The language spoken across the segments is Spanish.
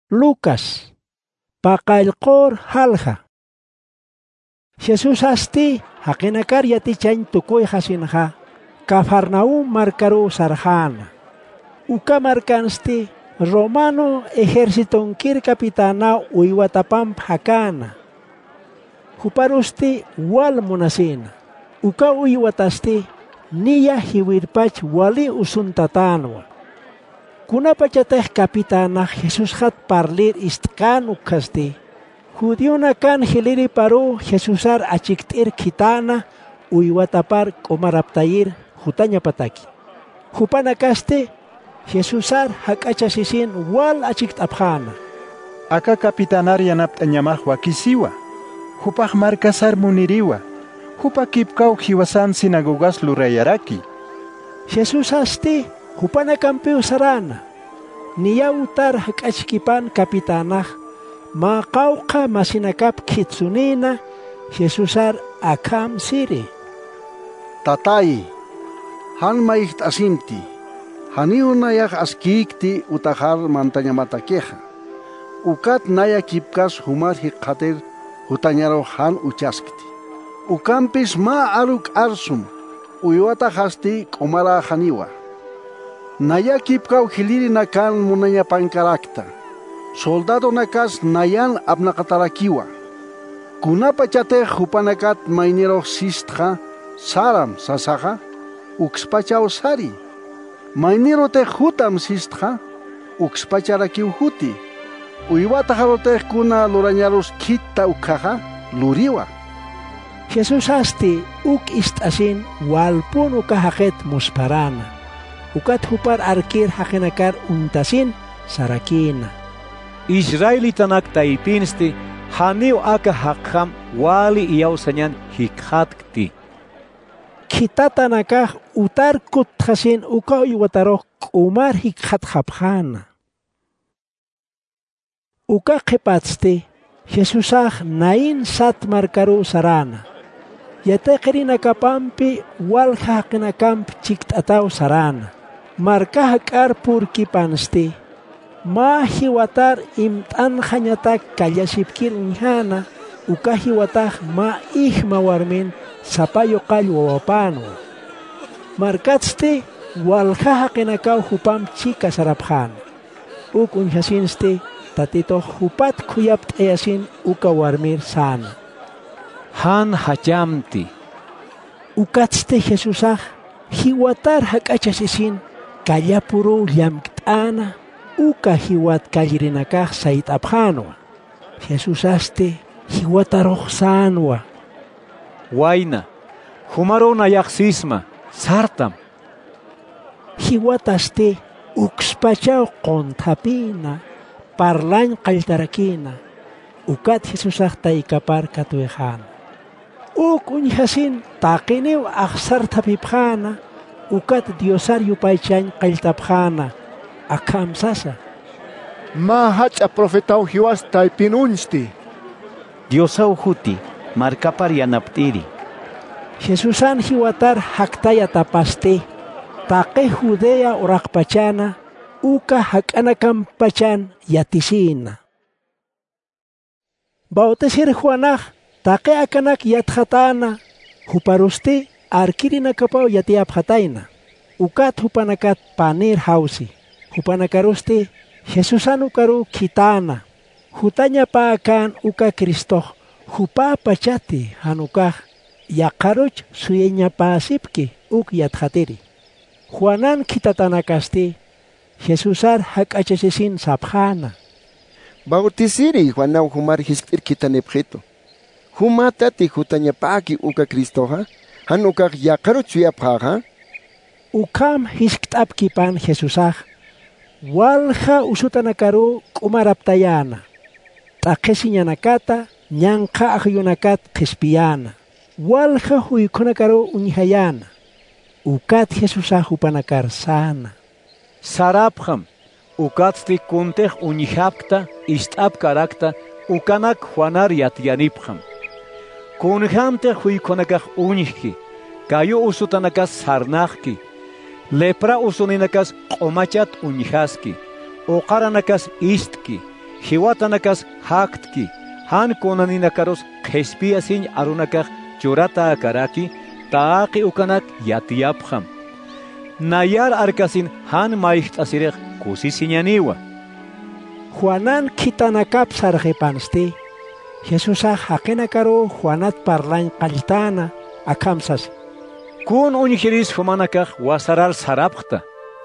Lucas, paqallqor halja. Jesús asti haqinakar yatichayn tukuy hasinha, Cafarnaum marcaru sarjana. Uka marcansti Romano ejércitonkir capitana uiwatapamp hakana. Huparusti wal munasina. Uka uiwatasti niya hiwirpach wali usuntatanwa. Kunapachateh kapitana Jesus hat parlir istkan ukasti. Judiuna kan hiliri paru Jesusar achiktir kitana uiwatapar komaraptayir hutanya pataki. Hupanakaste Jesusar hakachasisin wal achiktapjana. Aka kapitanar yanaptanyamaj wakisiwa. Hupaj markasar muniriwa. Hupa kipkau hiwasan sinagogas lurayaraki. Jesus asti hupanakampeu sarana. Niya utar hakachkipan kapitanaj. Maqawqa masinakap kitsunina Jesusar akam siri. Tatay, han maicht asimti. Haniunayak askikti utahar mantanyamatakeja. Ukat naya kipkas humar hikater hutanyaro han uchaskti. Ukampis ma aruk arsum. Uyuata hasti komara haniwa. Naya kipkau hiliri nakan munanya pankarakta. Soldado nakas nayan abnakatarakiwa. Kunapa chate hupanakat mainero sistha saram sasaha ukspachao sari. Mainero te hutam sistha ukspacharakiu huti. Uiwata harote kuna lorañaros kita ukaha luriwa. Jesus asti uk istasin walpun ukahaket musparana. Ukat hupar arkir hakenakar untasin sarakina. Israelitanak taipinsti haniu aka hakham wali iyausanyan hikhatkti. Kitatanakah utar kuthasin uka iwataro kumar hikhathapjana. Uka qipatsti Jesusah nain sat markaru sarana. Yateqrina kapampi walhaqina kamp chiktataw sarana. Markah karpur kipansti. Ma hiwatar imtan hanyatak kalyasipkir unhana. Uka hiwatak ma ihmawarmin sapayo kalwawapano. Markatsti walhaqinakaw hupam chika saraphan. Uk unhasinsti tatito hupat kuyapt easin uka warmir sana. Han hachamti. Ukatste Jesusah hiwatar hakachasisin kallapuru llamktana uka hiwat kallirinakah sait abhanwa. Jesusaste hiwataroh sanwa. Waina, humarona yaksisma, sartam. Hiwataste ukspachao kontapina. Parlañ qaltarakina ukat Jesusah taikapar katuehan. Uk unhasin taqiniw aksar tapipjana ukat diosar yupaychan qaltapjana akam sasa. Ma hacha profetau hiwas taipinunsti. Diosau huti markapar yanaptiri. Jesusan hiwatar haktaya tapaste taqe Judea orakpachana uka hakanakam pachan yatisina. Bautesir Juanaj taqe akanak yathatana huparusti arkirina kapau yatiapjataina. Ukat hupanakat panir hausi. Hupanakarusti Jesusan ukaru kitana. Hutanya paakan uka Kristo hupa pachati hanukah yakaruch suyenya pasipki uk yathatiri. Juanan kitatanakasti Jesusar hakachasisin sabjana. Bautisiri Juanau humar hiskir kitanepjeto. Humatati hutanyapaki uka Kristoha, hanukah yakaruchuyapjaha. Ukam hisktapkipan Jesusah, walja usutanakaru kumaraptayana. Takesiñanakata, ñanka ahyunakat kespiana. Walja huykonakaru unihayana. Ukat Jesusah hupanakar sana. Sarabham, ukatsti kunteh unihapta, istap karakta, ukanak Juanar yatyanibham. Kunhamte huikonakah unihki, kayo usutanakas sarnahki, lepra usuninakas qomachat unihaski, oqaranakas istki, hiwatanakas haktki, han konaninacaros kespiasin arunakaj churata akaraki, taaqi ukanak yatiapjam. Nayar arkasin han maicht asirek kusisiñaniwa. Juanan kitanakap sarjepansti. Jesusa hakenakaro Juanat parlañ qaltana akamsas. Kun unjiris humanakaj wasarar sarapjta.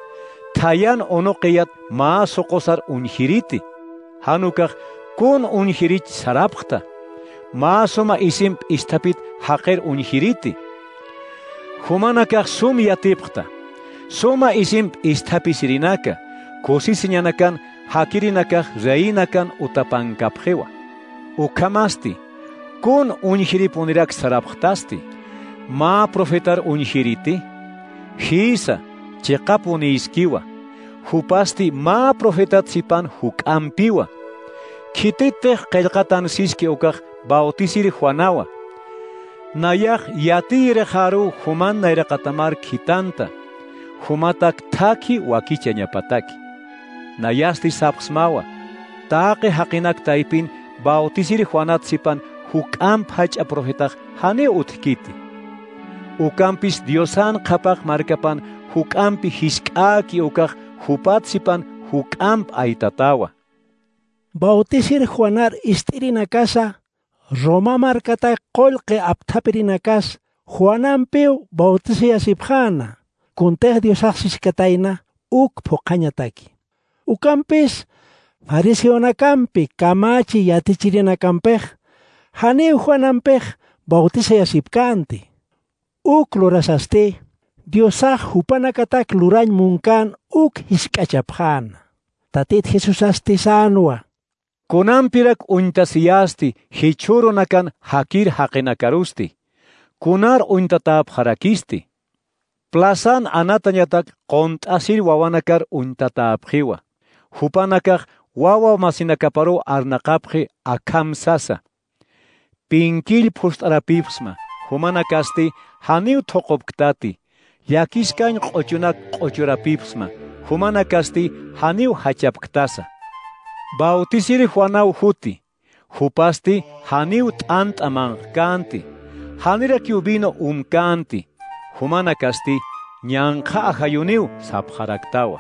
Tayan onoqiyat ma soqosar unjiriti. Hanukaj kun unjirich sarapjta. Ma soma isimp istapit haqer unjiriti. Humanakaj sum yatipjta. Soma isimp istapisirinaka. Kusisiñanakan hakirinakaj reinakan utapankapjewa. Ukamasti. Kun unjiripunirak sarapjtasti. Ma profetar unjiriti. Hisa. Chekapuni iskiwa. Hupasti ma profetatsipan hukampiwa. Kititej qelqatan siski ukaj bautisiri Juanawa. Nayaj yatire haru human nairaqatamar kitanta. Humatak taki wakichañapataki. Nayasti sapsmawa. Taaqi haqinak taipin bautisiri Juanatsipan hukamp hacha profetaj hane utkiti. Ukampis Diosan qapak markapan hukampi hisk'aki ukaj hupatsipan hukamp aitatawa. Bautisir Juanar istirinakasa Roma markata qolqe aptapirinakas Juanampiu bautisiasipjana kuntej Diosaqsiskataina uk phoqañataki. Ukampis fariseonakampi kamachi yatichirinakampej haniu Juanampej bautisiasipkanti. Uk lurasasti Diosaq hupanakatak lurañ munkan uk hisk'achapjana. Tatit Jesusasti sanwa. Kunampirak untasiyasti hichurunakan hakir haqinakarusti. Kunar untatap harakisti. Plazan anatañatak qontasir wawanakar untatapjiwa. Hupanakaj wawa masinakaparu arnaqapji akamsasa. Pinkil pustarapipsma. Humanakasti haniu toqopktati. Yakiskan qochunak qochurapipsma. Humanakasti haniu hachapktasa. Bautisiri Juanau huti. Hupasti haniu t'ant'amanqkanti. Hanirakiubino umkanti. Humanakasti ñanqa ajayuniu sapjaraktawa.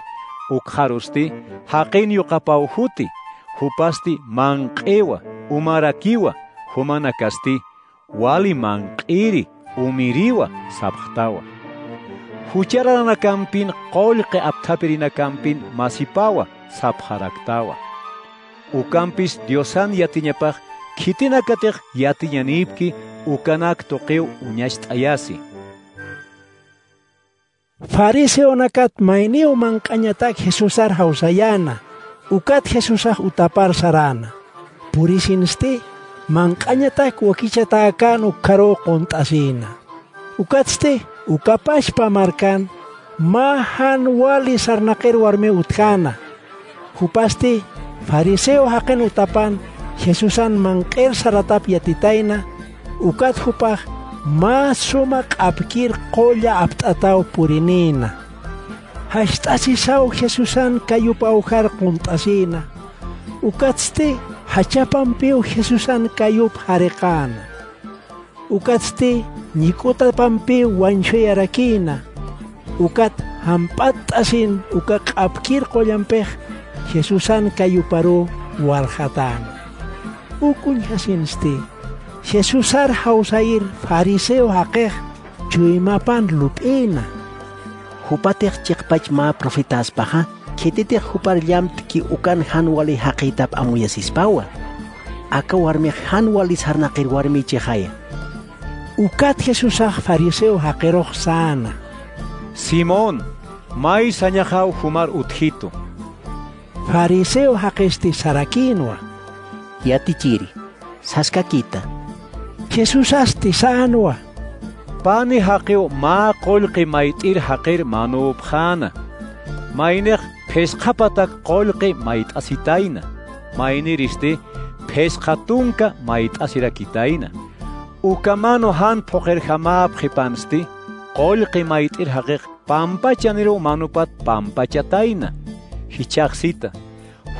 Ukharusti haqin yuqapau huti. Hupasti manqewa umarakiwa. Humanakasti wali manqiri umiriwa sapjtawa. Hucharanacampin qolqe aptapirinacampin masipawa sapjaraktawa. Ukampis Diosan yatiñapaj kitinakatej yatiñanipki ukanak toqeu uñasht'ayasi. Fariseonakat mainiu manqañatak Jesusar hausayana. Ukat Jesusaj utapar sarana. Purisinsti manqañatak wakichatakan ukaro qontasina. Ukatsti ukapashpa markan mahan wali sarnaqir warmi utkana. Hupasti fariseo haqin utapan Jesusan manqir saratap yatitaina ukat hupaj ma suma q'apkir qolla apt'ataw purinina. Hasht'asisaw Jesusan kayupawjar quntasina. Ukatsti hachapampiw Jesusan kayup hariqana. Ukatsti ñik'utapampiw wanchuyarakina. Ukat hamp'at'asin uka q'apkir qollampej Jesusan kayuparu warjatana. Ukun hasinsti Jesusar hausayir fariseo haqej chuymapan lup'ina. Hupatej chiqpach ma profetaspaja kititej hupar llamtki ukan hanwali haqitap amuyasispawa. Aka warmej hanwali sarnaqir warmi chejaya. Ukat Jesusaj fariseo haqiroj sana. Simón, may sañajaw humar utjito. Fariseo haqisti sarakinwa. Yatichiri, saskakita. Jesusasti sanwa. Pani haqeo ma qolqi mayt'ir haqir manubjana. Maynej pesqapatak qolqi mayt'asitayna. Mayniristi pesqatunka mayt'asirakitayna. Ukamano han phoqer hamab qipansti qolqi mayt'ir haqiq pampachaniru manupat pampachatayna. Hichaqsita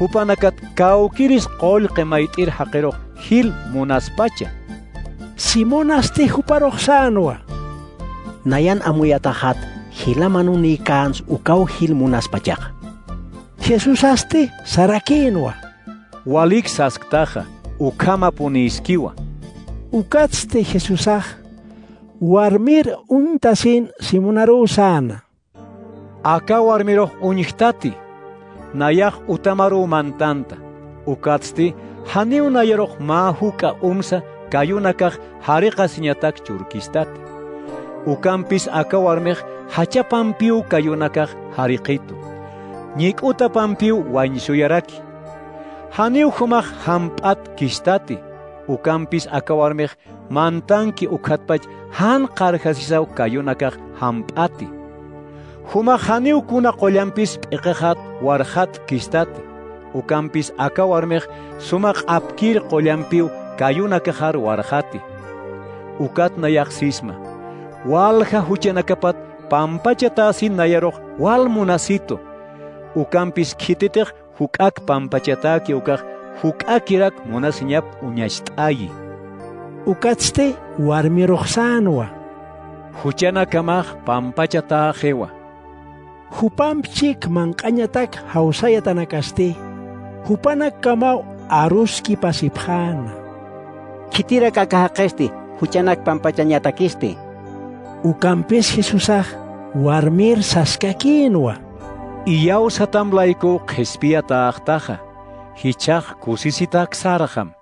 hupanakat kaukiris qolqe mayt'ir haqiro hil munaspacha. Simón asti huparoqsanwa. Nayan amuyatahat hilamanuni kans ukau hil munaspachaq. Jesús asti sarakinwa. Walik sasktaja ukama puniskiwa. Ukatste Jesusaj warmir untasin simunarusana. Aka warmiro uñihtati. Nayaj utamaru mantanta. Ukatsti haniu nayaroq mahuka umsa kayunakaj hariqa siñatak churkistati. Ukampis aka warmej hachapampiu kayunakaj hariqitu. Ñik'uta pampiu wañsuyaraki. Haniu humaj hamp'at kistati. Ukampis aka warmej mantanki ukhatpach han qarjasisaw kayunakaj hamp'ati. Humaj haniu kuna qollampis p'iqiqat warjat kistati. Ukampis aka warmej sumaq apkir qollampiu kayunakajar warjati. Ukat nayaq sisma. Walja huchanakapat pampachatasin nayaroq wal munasito. Ukampis khititiq huk'ak pampachataki ukaq huk'akirak munasiñap uñasht'ayi. Ukatste warmiroqsanwa. Huchanakamaj pampachatajewa. Hupampchik manqañatak hawsayatanakasti. Hupanak kamau aruski pasipjana. Kitira kakahaqesti huchanak pampachañatakisti. Ukampis Jesusaj warmir saskakinwa. Iyaw satamlayku qhispiyataqtaja. Hichaq kusisitak sarajam.